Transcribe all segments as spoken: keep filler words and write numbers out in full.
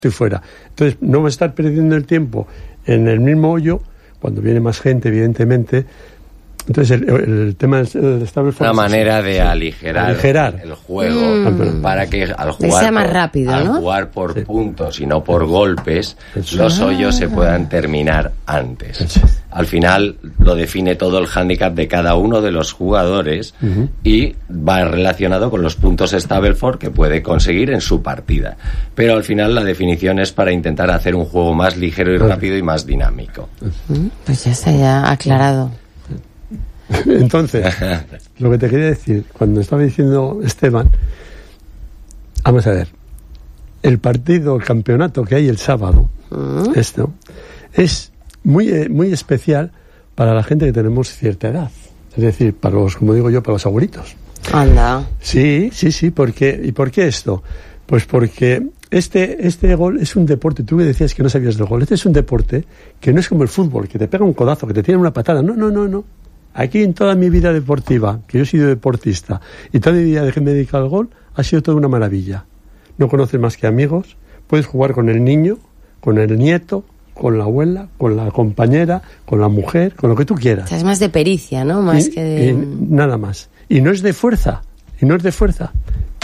estoy fuera. Entonces, no vamos a estar perdiendo el tiempo en el mismo hoyo, cuando viene más gente, evidentemente. Entonces, el, el tema del estable una manera de sí. aligerar, aligerar el juego mm. para que al jugar, sea más por, rápido, al ¿no? jugar por sí. puntos y no por golpes, Eso. los hoyos se puedan terminar antes. Eso. Al final lo define todo el hándicap de cada uno de los jugadores uh-huh. y va relacionado con los puntos Stableford que puede conseguir en su partida. Pero al final la definición es para intentar hacer un juego más ligero y rápido y más dinámico. Pues ya está ya aclarado. Entonces, lo que te quería decir, cuando estaba diciendo Esteban, vamos a ver, el partido, el campeonato que hay el sábado, uh-huh. esto, es muy, muy especial para la gente que tenemos cierta edad. Es decir, para los, como digo yo, para los abuelitos. Anda. Sí, sí, sí, porque, ¿y por qué esto? Pues porque este, este gol es un deporte, tú me decías que no sabías del gol, este es un deporte que no es como el fútbol, que te pega un codazo, que te tiene una patada, no, no, no, no. Aquí en toda mi vida deportiva, que yo he sido deportista, y toda mi vida de que me he dedicado al gol, ha sido toda una maravilla. No conoces más que amigos, puedes jugar con el niño, con el nieto, con la abuela, con la compañera, con la mujer, con lo que tú quieras. O sea, es más de pericia, ¿no? Más y, que de... y nada más. Y no es de fuerza, y no es de fuerza.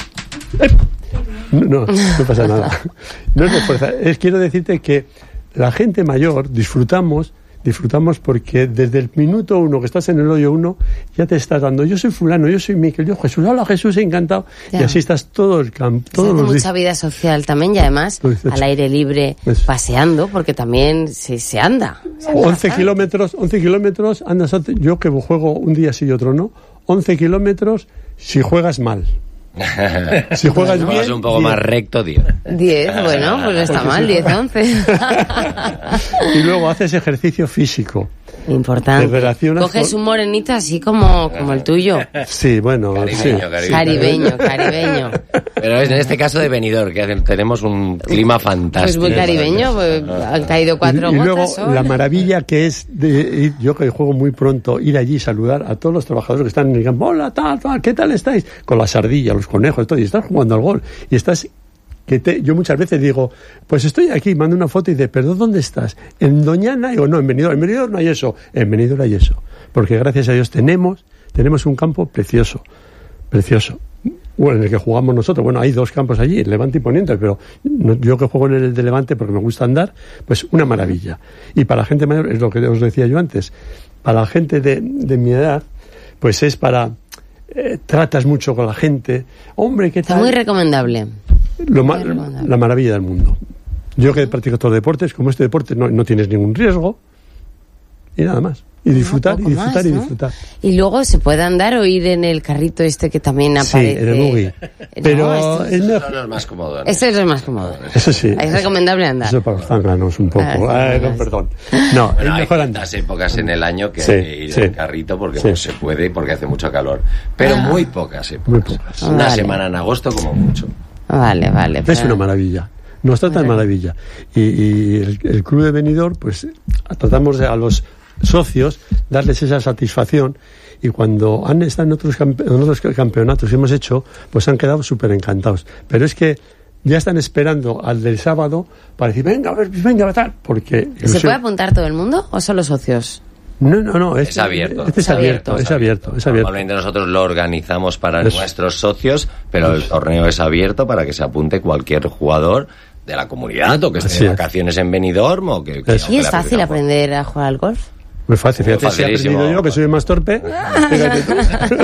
No, no, no pasa nada. No es de fuerza. Es, quiero decirte que la gente mayor disfrutamos Disfrutamos porque desde el minuto uno que estás en el hoyo uno ya te estás dando, yo soy fulano, yo soy Miquel, yo Jesús, hola Jesús, encantado. Ya. Y así estás todo el campo. Todos los mucha vida social también y además al aire libre, eso. Paseando, porque también se, se anda. Se anda once kilómetros, once kilómetros, andas, yo que juego un día sí y otro no, once kilómetros si juegas mal. Si juegas bueno, bien, es un poco diez. Más recto, diez. diez, bueno, pues no está mal, diez, once. Y luego haces ejercicio físico. Importante. Coges con... un morenito así como, como el tuyo. Sí, bueno. Caribeño, sí. caribeño. Caribeño, caribeño. Pero en este caso de Benidorm, que tenemos un clima fantástico. Pues muy caribeño, pues han caído cuatro y, y gotas. Y luego solo. La maravilla que es, de ir, yo que juego muy pronto, ir allí y saludar a todos los trabajadores que están en el campo. Hola, tal, tal, ¿qué tal estáis? Con las ardillas, los conejos, todo, y estás jugando al gol. Y estás... que te, yo muchas veces digo, pues estoy aquí, mando una foto y dice, pero ¿dónde estás? ¿En Doñana? Digo, no, en Benidorm. En Benidorm no hay eso. En Benidorm hay eso. Porque gracias a Dios tenemos, tenemos un campo precioso, precioso. Bueno, en el que jugamos nosotros. Bueno, hay dos campos allí, Levante y Poniente, pero no, yo que juego en el de Levante porque me gusta andar, pues una maravilla. Y para la gente mayor, es lo que os decía yo antes, para la gente de, de mi edad, pues es para... Eh, tratas mucho con la gente. Hombre, ¿qué tal? Está muy recomendable. Lo ma- la maravilla del mundo. Yo que practico todos los deportes, como este deporte no, no tienes ningún riesgo y nada más. Y disfrutar, no, y disfrutar, más, y ¿no? disfrutar. Y luego se puede andar o ir en el carrito este que también aparece. Sí, en el buggy. Pero no, es mejor... no es más cómodo, ¿no? Este es el más cómodo. Eso sí. Es recomendable andar. Eso para los zánganos un poco. Ah, Ay, no, perdón. No, bueno, es mejor hay andar. tantas épocas en el año que sí, ir sí. en carrito porque sí. pues, se puede y porque hace mucho calor. Pero ah. muy pocas épocas. Muy pocas. Una vale. semana en agosto como mucho. Vale, vale. Es una maravilla. Nos trata de maravilla. Y, y el, el club de Benidorm, pues tratamos de, a los socios darles esa satisfacción, y cuando han estado en otros, campe- en otros campeonatos que hemos hecho, pues han quedado súper encantados. Pero es que ya están esperando al del sábado para decir, venga, a ver, venga, tal, porque... ¿Se puede apuntar todo el mundo o solo socios? No, no, no. Es, es abierto. Este es, es abierto, abierto, es abierto, es abierto. Normalmente nosotros lo organizamos para es, nuestros socios, pero es. el torneo es abierto para que se apunte cualquier jugador de la comunidad o que esté de vacaciones en Benidorm o que... que ¿Y no, es fácil aprender a jugar al golf? Muy fácil, fíjate, si he aprendido yo, que soy el más torpe. Fíjate tú.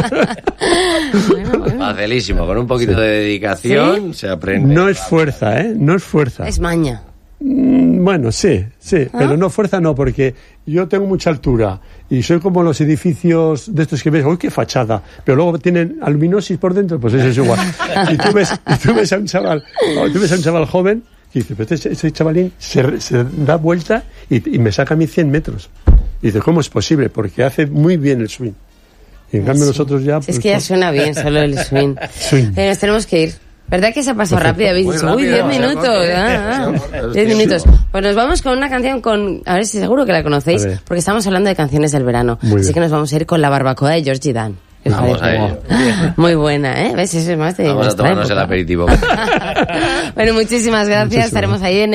Bueno, bueno. Facilísimo, con un poquito de dedicación ¿sí? Se aprende. No es fuerza, ¿eh? No es fuerza. Es maña. Mm, bueno, sí, sí, ¿ah? Pero no fuerza no, porque yo tengo mucha altura y soy como los edificios de estos que ves, ¡uy, qué fachada! Pero luego tienen aluminosis por dentro, pues eso es igual. Y tú ves, y tú ves a un chaval, tú ves a un chaval joven y dices, pero este, este chavalín se, se da vuelta y, y me saca a mí cien metros. Y dices, ¿cómo es posible? Porque hace muy bien el swing. Y en cambio sí. Nosotros ya... Pues, es que ya suena bien solo el swing. swing. Pero nos tenemos que ir. ¿Verdad que se ha pasado rápido? Habéis dicho, uy, diez minutos. Ah, ah, diez minutos. Pues nos vamos con una canción con... A ver si seguro que la conocéis, porque estamos hablando de canciones del verano. Muy Así bien. Que nos vamos a ir con La barbacoa de Georgie Dan. Vamos a ello. Muy buena, ¿eh? ¿Ves? Eso es más de Vamos a tomarnos el aperitivo. Bueno, muchísimas gracias. Muchísimas. Estaremos ahí en